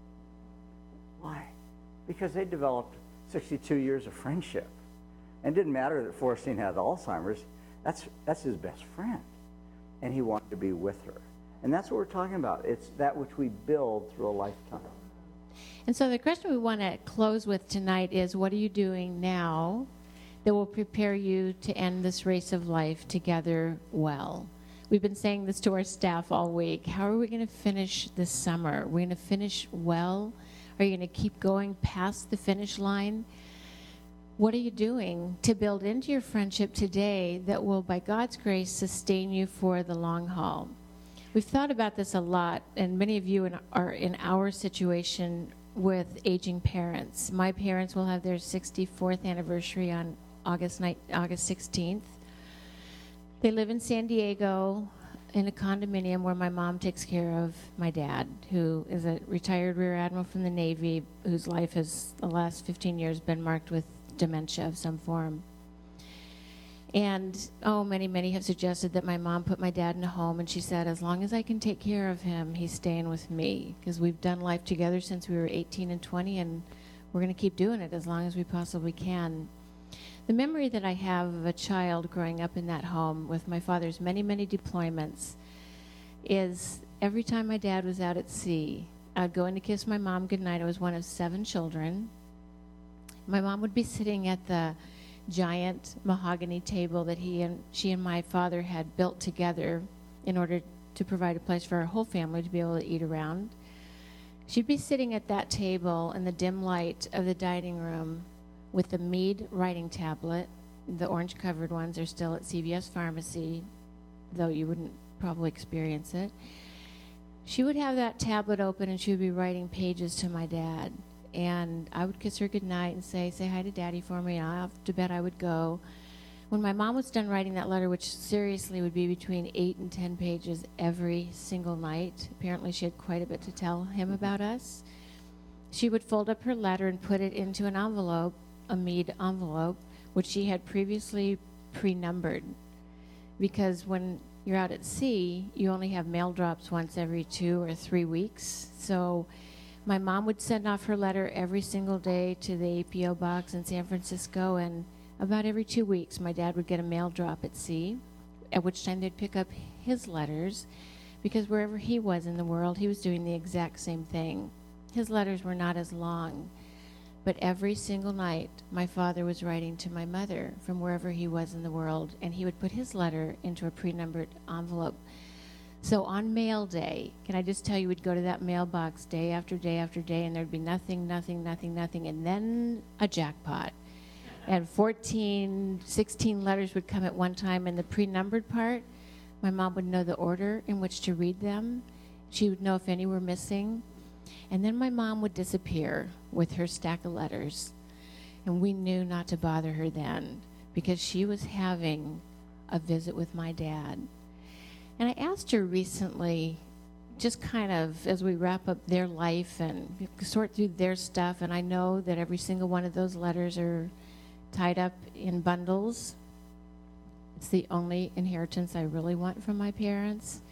Why? Because they developed sixty-two years of friendship. And it didn't matter that Forrestine had Alzheimer's. That's, that's his best friend. And he wanted to be with her. And that's what we're talking about. It's that which we build through a lifetime. And so the question we want to close with tonight is, what are you doing now that will prepare you to end this race of life together well? We've been saying this to our staff all week. How are we going to finish this summer? Are we going to finish well? Are you going to keep going past the finish line? What are you doing to build into your friendship today that will, by God's grace, sustain you for the long haul? We've thought about this a lot, and many of you in, are in our situation with aging parents. My parents will have their sixty-fourth anniversary on August ninth, August sixteenth. They live in San Diego in a condominium where my mom takes care of my dad, who is a retired Rear Admiral from the Navy, whose life has, the last fifteen years, been marked with dementia of some form. And, oh, many, many have suggested that my mom put my dad in a home, and she said, as long as I can take care of him, he's staying with me, because we've done life together since we were eighteen and twenty, and we're going to keep doing it as long as we possibly can. The memory that I have of a child growing up in that home with my father's many, many deployments is every time my dad was out at sea, I'd go in to kiss my mom goodnight. I was one of seven children. My mom would be sitting at the giant mahogany table that he and she and my father had built together in order to provide a place for our whole family to be able to eat around. She'd be sitting at that table in the dim light of the dining room with the Mead writing tablet. The orange-covered ones are still at C V S Pharmacy, though you wouldn't probably experience it. She would have that tablet open, and she would be writing pages to my dad. And I would kiss her goodnight and say, say hi to Daddy for me, and off to bed I would go. When my mom was done writing that letter, which seriously would be between eight and ten pages every single night, apparently she had quite a bit to tell him about us, she would fold up her letter and put it into an envelope, a Mead envelope, which she had previously pre-numbered. Because when you're out at sea, you only have mail drops once every two or three weeks. So my mom would send off her letter every single day to the A P O box in San Francisco, and about every two weeks my dad would get a mail drop at sea, at which time they'd pick up his letters, because wherever he was in the world, he was doing the exact same thing. His letters were not as long, but every single night my father was writing to my mother from wherever he was in the world, and he would put his letter into a pre-numbered envelope. So on mail day, can I just tell you, we'd go to that mailbox day after day after day, and there'd be nothing, nothing, nothing, nothing, and then a jackpot. And fourteen, sixteen letters would come at one time. In the pre-numbered part, my mom would know the order in which to read them. She would know if any were missing. And then my mom would disappear with her stack of letters. And we knew not to bother her then, because she was having a visit with my dad. And I asked her recently, just kind of as we wrap up their life and sort through their stuff, and I know that every single one of those letters are tied up in bundles. It's the only inheritance I really want from my parents.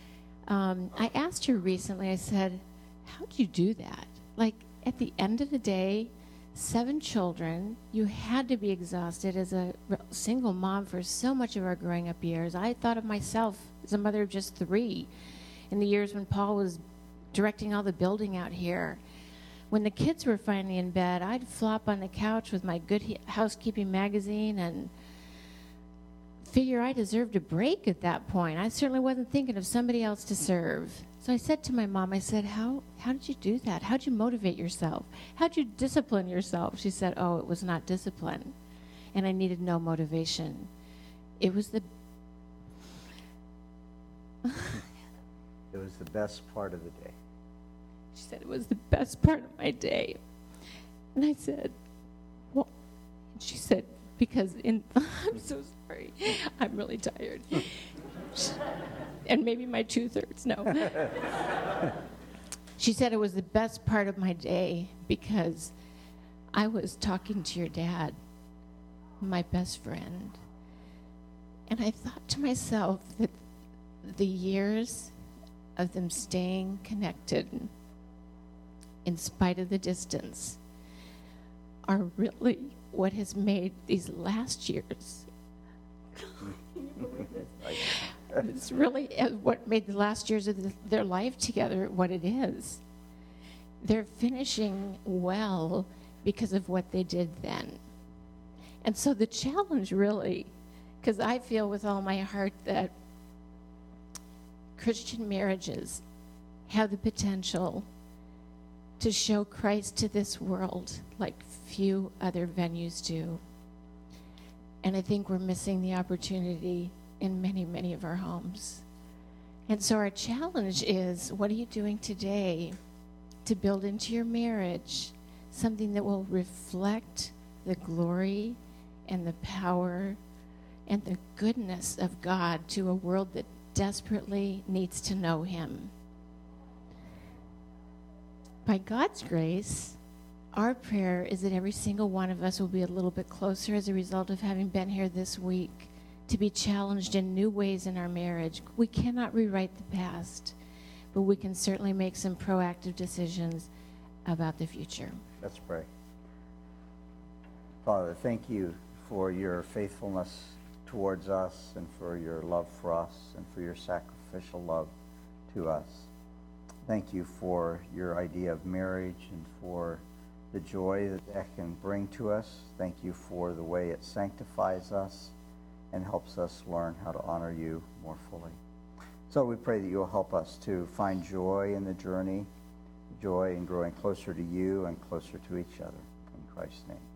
Um, I asked her recently, I said, how'd you do that? Like, at the end of the day, seven children, you had to be exhausted as a single mom for so much of our growing up years. I thought of myself as a mother of just three in the years when Paul was directing all the building out here. When the kids were finally in bed, I'd flop on the couch with my Good Housekeeping magazine and figure I deserved a break at that point. I certainly wasn't thinking of somebody else to serve. So I said to my mom, I said, how, how did you do that? How'd you motivate yourself? How'd you discipline yourself? She said, oh, it was not discipline. And I needed no motivation. It was the... It was the best part of the day. She said, it was the best part of my day. And I said, well, and she said, because in, I'm so sorry, I'm really tired. And maybe my two-thirds, no. She said it was the best part of my day because I was talking to your dad, my best friend. And I thought to myself that the years of them staying connected in spite of the distance are really what has made these last years it's really what made the last years of the, their life together what it is. They're finishing well because of what they did then. And so the challenge really, because I feel with all my heart that Christian marriages have the potential to show Christ to this world like few other venues do. And I think we're missing the opportunity in many, many of our homes. And so our challenge is, what are you doing today to build into your marriage something that will reflect the glory and the power and the goodness of God to a world that desperately needs to know him? By God's grace, our prayer is that every single one of us will be a little bit closer as a result of having been here this week to be challenged in new ways in our marriage. We cannot rewrite the past, but we can certainly make some proactive decisions about the future. Let's pray. Father, thank you for your faithfulness towards us and for your love for us and for your sacrificial love to us. Thank you for your idea of marriage and for the joy that that can bring to us. Thank you for the way it sanctifies us and helps us learn how to honor you more fully. So we pray that you'll help us to find joy in the journey, joy in growing closer to you and closer to each other. In Christ's name.